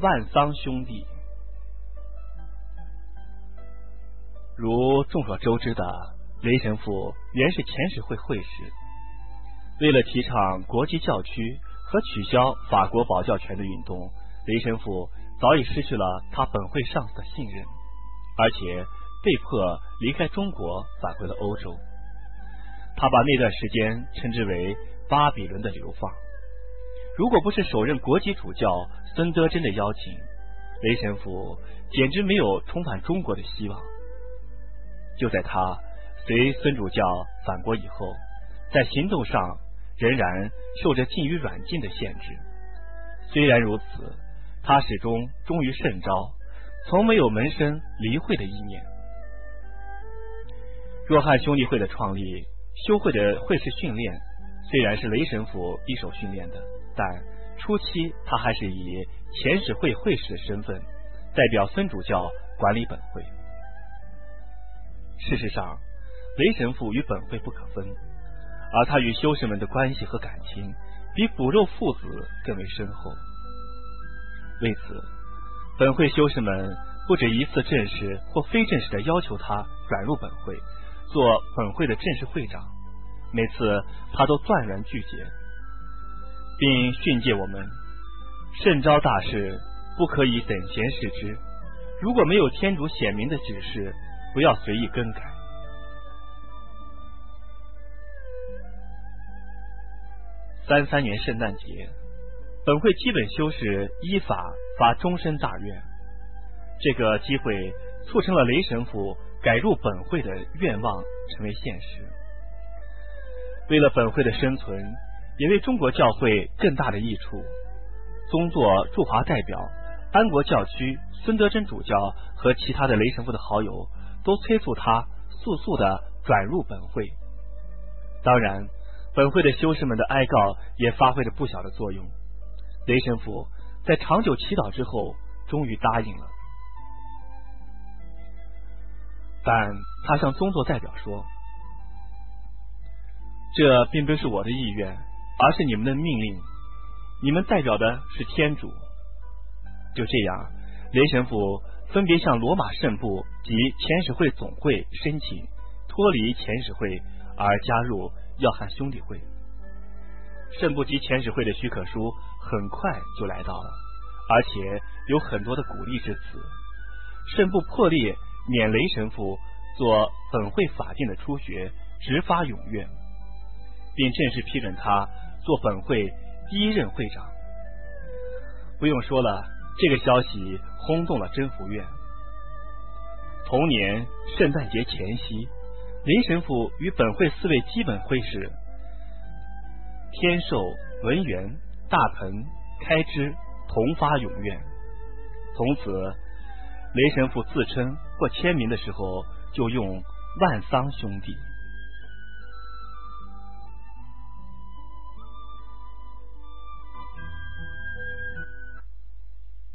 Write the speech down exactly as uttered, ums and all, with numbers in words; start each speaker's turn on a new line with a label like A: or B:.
A: 万桑兄弟。如众所周知的，雷神父原是遣使会会士，为了提倡国际教区和取消法国保教权的运动，雷神父早已失去了他本会上司的信任，而且被迫离开中国，返回了欧洲。他把那段时间称之为巴比伦的流放。如果不是首任国际主教孙德珍的邀请，雷神父简直没有重返中国的希望。就在他随孙主教返国以后，在行动上仍然受着禁与软禁的限制。虽然如此，他始终忠于圣召，从没有门生离会的意念。若翰兄弟会的创立，修会的会士训练虽然是雷神父一手训练的，但初期他还是以遣使会会士的身份代表孙主教管理本会。事实上，雷神父与本会不可分，而他与修士们的关系和感情比骨肉父子更为深厚。为此，本会修士们不止一次正式或非正式的要求他转入本会，做本会的正式会长，每次他都断然拒绝，并训诫我们：圣召大事不可以等闲视之，如果没有天主显明的指示，不要随意更改。三三年圣诞节，本会基本修士依法发终身大愿，这个机会促成了雷神父改入本会的愿望成为现实。为了本会的生存，也为中国教会更大的益处，宗座驻华代表、安国教区孙德珍主教和其他的雷神父的好友都催促他速速的转入本会。当然，本会的修士们的哀告也发挥着不小的作用。雷神父在长久祈祷之后，终于答应了。但他向宗座代表说：“这并不是我的意愿，而是你们的命令。你们代表的是天主。”就这样，雷神父分别向罗马圣部及遣使会总会申请脱离遣使会，而加入要翰兄弟会。圣部及遣使会的许可书很快就来到了，而且有很多的鼓励之词。圣部破例免雷神父做本会法定的初学，直发永愿，并正式批准他做本会第一任会长。不用说了，这个消息轰动了真福院。同年圣诞节前夕，雷神父与本会四位基本会士天寿、文元、大鹏、开支同发永愿。从此，雷神父自称或签名的时候就用万桑兄弟。